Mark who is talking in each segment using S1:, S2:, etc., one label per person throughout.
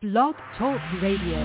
S1: Blog Talk Radio.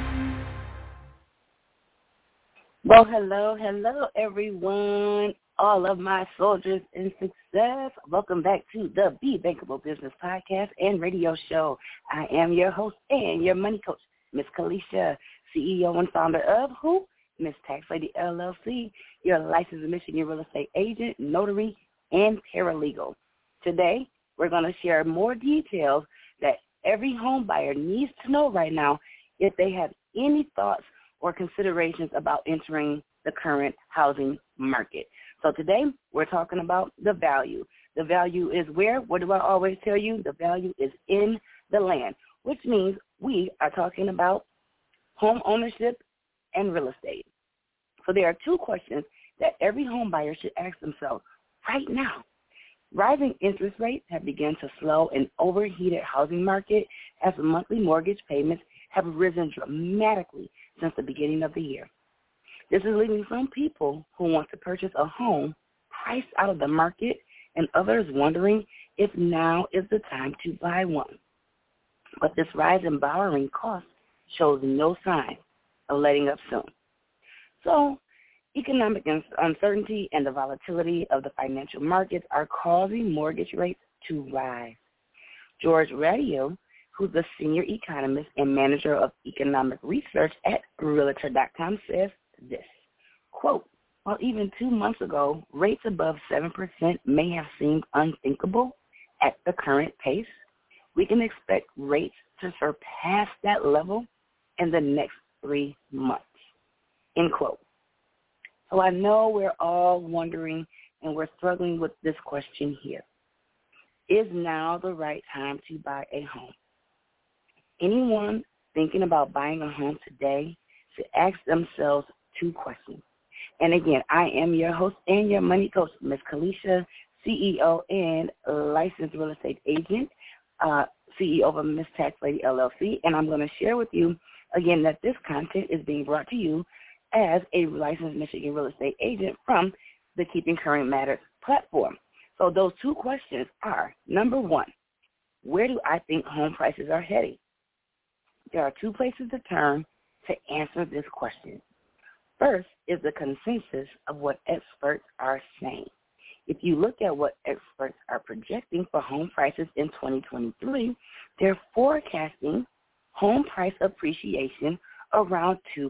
S2: Well, hello, everyone, all of my soldiers in success. Welcome back to the Be Bankable Business Podcast and Radio Show. I am your host and your money coach, Miss Kalisha, CEO and founder of who? Miss Tax Lady LLC, your licensed Michigan real estate agent, notary, and paralegal. Today, we're going to share more details that every home buyer needs to know right now if they have any thoughts or considerations about entering the current housing market. So today, we're talking about the value. The value is where? What do I always tell you? The value is in the land, which means we are talking about home ownership and real estate. So there are two questions that every home buyer should ask themselves right now. Rising interest rates have begun to slow an overheated housing market as monthly mortgage payments have risen dramatically since the beginning of the year. This is leaving some people who want to purchase a home priced out of the market and others wondering if now is the time to buy one. But this rise in borrowing costs shows no sign of letting up soon. So, economic uncertainty and the volatility of the financial markets are causing mortgage rates to rise. George Radio, who's the senior economist and manager of economic research at Realtor.com, says this, quote, while even 2 months ago, rates above 7% may have seemed unthinkable at the current pace, we can expect rates to surpass that level in the next 3 months, end quote. So I know we're all wondering and we're struggling with this question here. Is now the right time to buy a home? Anyone thinking about buying a home today should ask themselves two questions. And again, I am your host and your money coach, Miss Kalisha, CEO and licensed real estate agent, CEO of Miss Tax Lady LLC. And I'm going to share with you, again, that this content is being brought to you as a licensed Michigan real estate agent from the Keeping Current Matters platform. So those two questions are, number one, where do I think home prices are heading? There are two places to turn to answer this question. First is the consensus of what experts are saying. If you look at what experts are projecting for home prices in 2023, they're forecasting home price appreciation around 2%.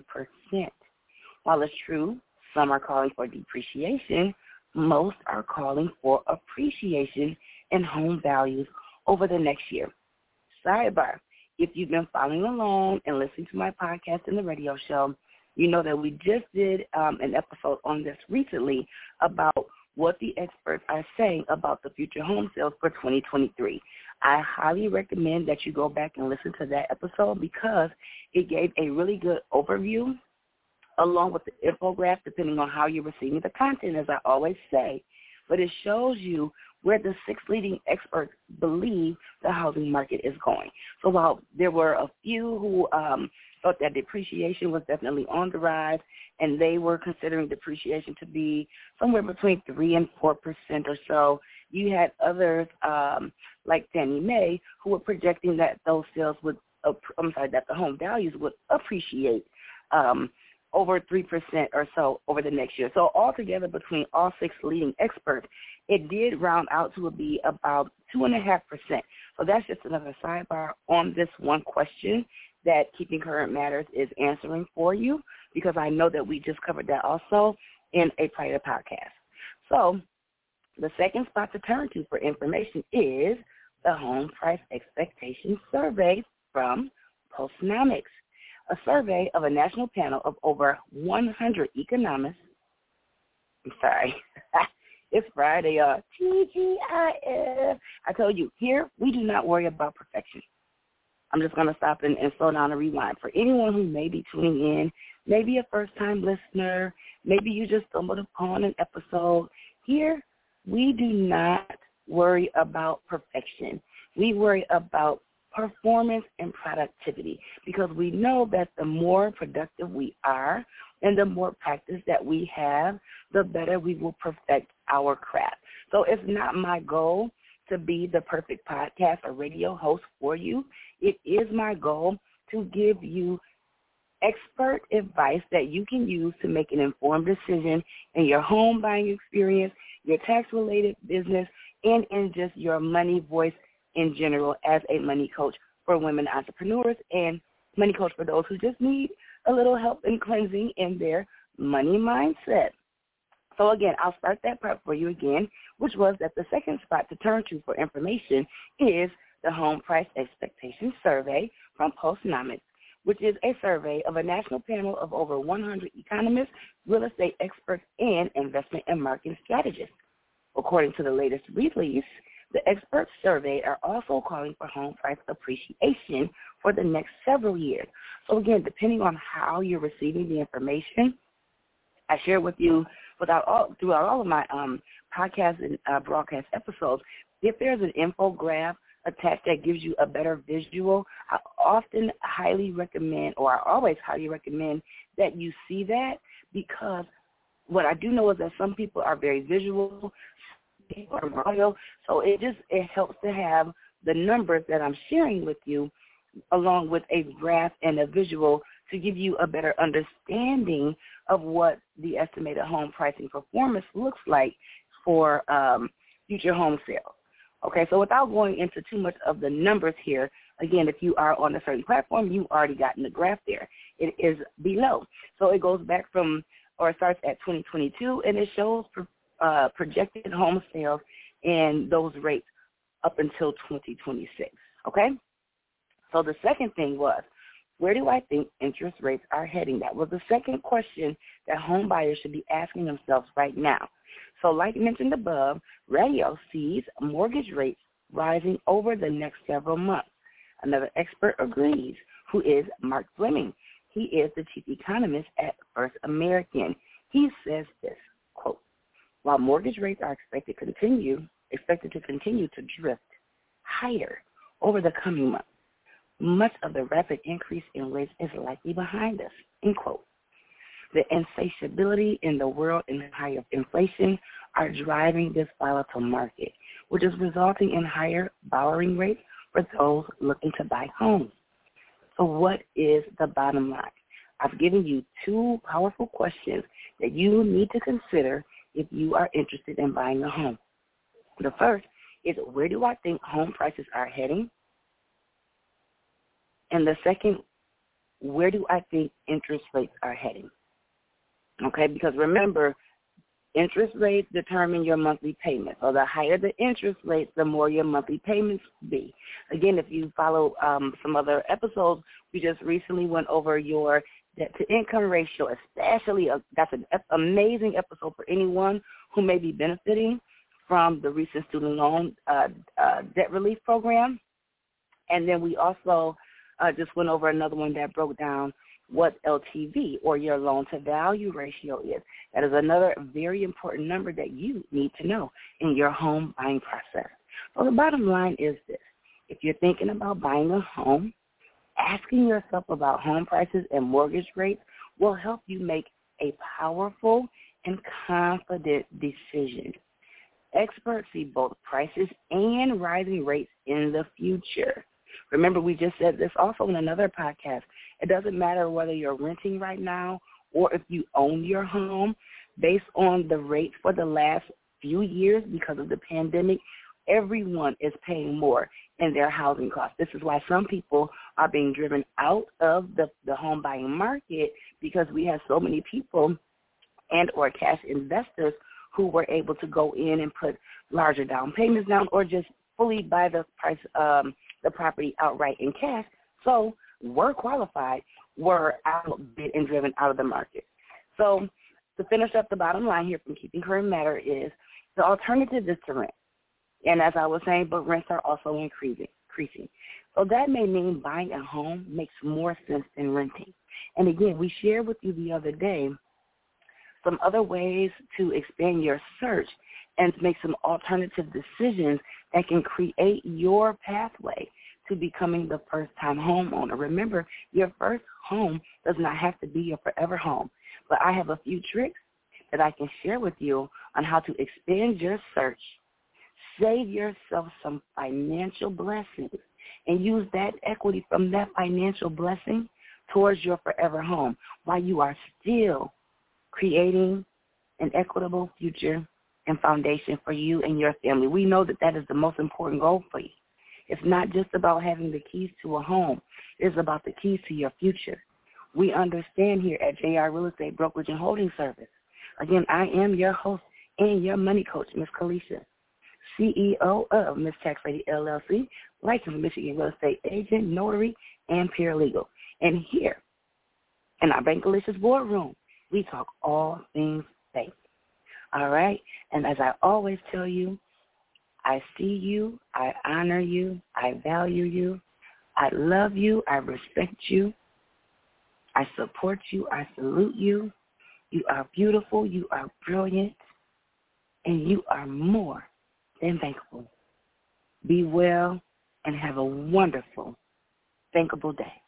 S2: While it's true, some are calling for depreciation, most are calling for appreciation in home values over the next year. Sidebar, if you've been following along and listening to my podcast and the radio show, you know that we just did an episode on this recently about what the experts are saying about the future home sales for 2023. I highly recommend that you go back and listen to that episode because it gave a really good overview along with the infograph, depending on how you're receiving the content, as I always say. But it shows you where the 6 leading experts believe the housing market is going. So while there were a few who thought that depreciation was definitely on the rise, and they were considering depreciation to be somewhere between 3 and 4% or so, you had others like Fannie Mae who were projecting that those sales would, that the home values would appreciate over 3% or so over the next year. So altogether, between all 6 leading experts, it did round out to be about 2.5%. So that's just another sidebar on this one question that Keeping Current Matters is answering for you, because I know that we just covered that also in a prior podcast. So the second spot to turn to for information is the Home Price Expectation Survey from Postnomics, a survey of a national panel of over 100 economists. I'm sorry. It's Friday, TGIF. I told you, here we do not worry about perfection. I'm just going to stop and slow down and rewind. For anyone who may be tuning in, maybe a first-time listener, maybe you just stumbled upon an episode, here we do not worry about perfection. We worry about performance and productivity, because we know that the more productive we are and the more practice that we have, the better we will perfect our craft. So it's not my goal to be the perfect podcast or radio host for you. It is my goal to give you expert advice that you can use to make an informed decision in your home buying experience, your tax-related business, and in just your money voice in general as a money coach for women entrepreneurs and money coach for those who just need a little help in cleansing in their money mindset. So, again, I'll start that part for you again, which was that the second spot to turn to for information is the Home Price Expectation Survey from Postnomics, which is a survey of a national panel of over 100 economists, real estate experts, and investment and marketing strategists. According to the latest release, the experts surveyed are also calling for home price appreciation for the next several years. So, again, depending on how you're receiving the information, I share with you throughout all of my podcasts and broadcast episodes, if there's an infographic attached that gives you a better visual, I always highly recommend that you see that, because what I do know is that some people are very visual, people are audio, so it helps to have the numbers that I'm sharing with you along with a graph and a visual to give you a better understanding of what the estimated home pricing performance looks like for future home sales. Okay, so without going into too much of the numbers here, again, if you are on a certain platform, you've already gotten the graph there. It is below. So it goes back it starts at 2022, and it shows projected home sales and those rates up until 2026, okay? So the second thing was, where do I think interest rates are heading? That was the second question that home buyers should be asking themselves right now. So like mentioned above, Radio sees mortgage rates rising over the next several months. Another expert agrees, who is Mark Fleming. He is the chief economist at First American. He says this, quote, while mortgage rates are expected to continue to drift higher over the coming months, much of the rapid increase in rates is likely behind us, end quote. The insatiability in the world and higher inflation are driving this volatile market, which is resulting in higher borrowing rates for those looking to buy homes. So what is the bottom line? I've given you two powerful questions that you need to consider if you are interested in buying a home. The first is, where do I think home prices are heading? And the second, where do I think interest rates are heading? Okay, because remember, interest rates determine your monthly payment. So the higher the interest rates, the more your monthly payments be. Again, if you follow some other episodes, we just recently went over your debt-to-income ratio, especially. That's an amazing episode for anyone who may be benefiting from the recent student loan debt relief program. And then we also just went over another one that broke down what LTV, or your loan-to-value ratio, is. That is another very important number that you need to know in your home buying process. So the bottom line is this. If you're thinking about buying a home, asking yourself about home prices and mortgage rates will help you make a powerful and confident decision. Experts see both prices and rising rates in the future. Remember, we just said this also in another podcast. It doesn't matter whether you're renting right now or if you own your home. Based on the rates for the last few years because of the pandemic, everyone is paying more in their housing costs. This is why some people are being driven out of the home buying market, because we have so many people and or cash investors who were able to go in and put larger down payments down or just fully buy the property outright in cash. So were qualified, were outbid and driven out of the market. So to finish up the bottom line here from Keeping Current Matter is the alternative is to rent. And as I was saying, but rents are also increasing. So that may mean buying a home makes more sense than renting. And again, we shared with you the other day some other ways to expand your search and to make some alternative decisions that can create your pathway to becoming the first-time homeowner. Remember, your first home does not have to be your forever home. But I have a few tricks that I can share with you on how to expand your search, save yourself some financial blessings, and use that equity from that financial blessing towards your forever home while you are still creating an equitable future and foundation for you and your family. We know that that is the most important goal for you. It's not just about having the keys to a home. It's about the keys to your future. We understand here at JR Real Estate Brokerage and Holding Service. Again, I am your host and your money coach, Ms. Kalisha, CEO of Ms. Tax Lady LLC, licensed Michigan real estate agent, notary, and paralegal. And here in our Bankalicious boardroom, we talk all things bank. All right? And as I always tell you, I see you, I honor you, I value you, I love you, I respect you, I support you, I salute you. You are beautiful, you are brilliant, and you are more than bankable. Be well and have a wonderful, bankable day.